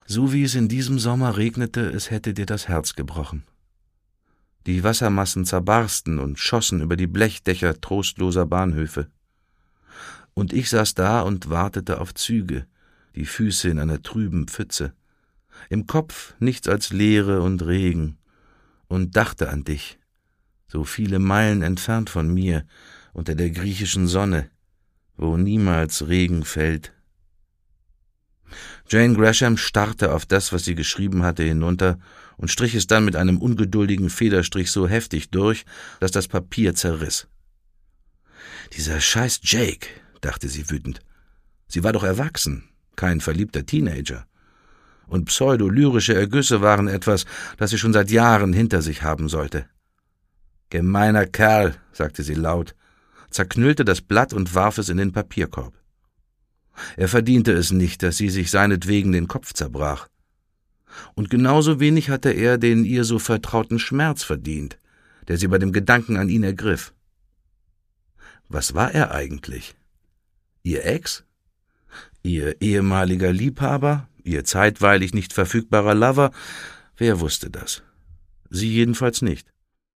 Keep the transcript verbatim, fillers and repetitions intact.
So wie es in diesem Sommer regnete, es hätte dir das Herz gebrochen. Die Wassermassen zerbarsten und schossen über die Blechdächer trostloser Bahnhöfe. Und ich saß da und wartete auf Züge, die Füße in einer trüben Pfütze. Im Kopf nichts als Leere und Regen, und dachte an dich, so viele Meilen entfernt von mir, unter der griechischen Sonne, wo niemals Regen fällt. Jane Gresham starrte auf das, was sie geschrieben hatte, hinunter und strich es dann mit einem ungeduldigen Federstrich so heftig durch, dass das Papier zerriss. »Dieser scheiß Jake«, dachte sie wütend. Sie war doch erwachsen, kein verliebter Teenager. Und pseudolyrische Ergüsse waren etwas, das sie schon seit Jahren hinter sich haben sollte. »Gemeiner Kerl«, sagte sie laut, zerknüllte das Blatt und warf es in den Papierkorb. Er verdiente es nicht, dass sie sich seinetwegen den Kopf zerbrach. Und genauso wenig hatte er den ihr so vertrauten Schmerz verdient, der sie bei dem Gedanken an ihn ergriff. Was war er eigentlich? Ihr Ex? Ihr ehemaliger Liebhaber? Ihr zeitweilig nicht verfügbarer Lover? Wer wusste das? Sie jedenfalls nicht.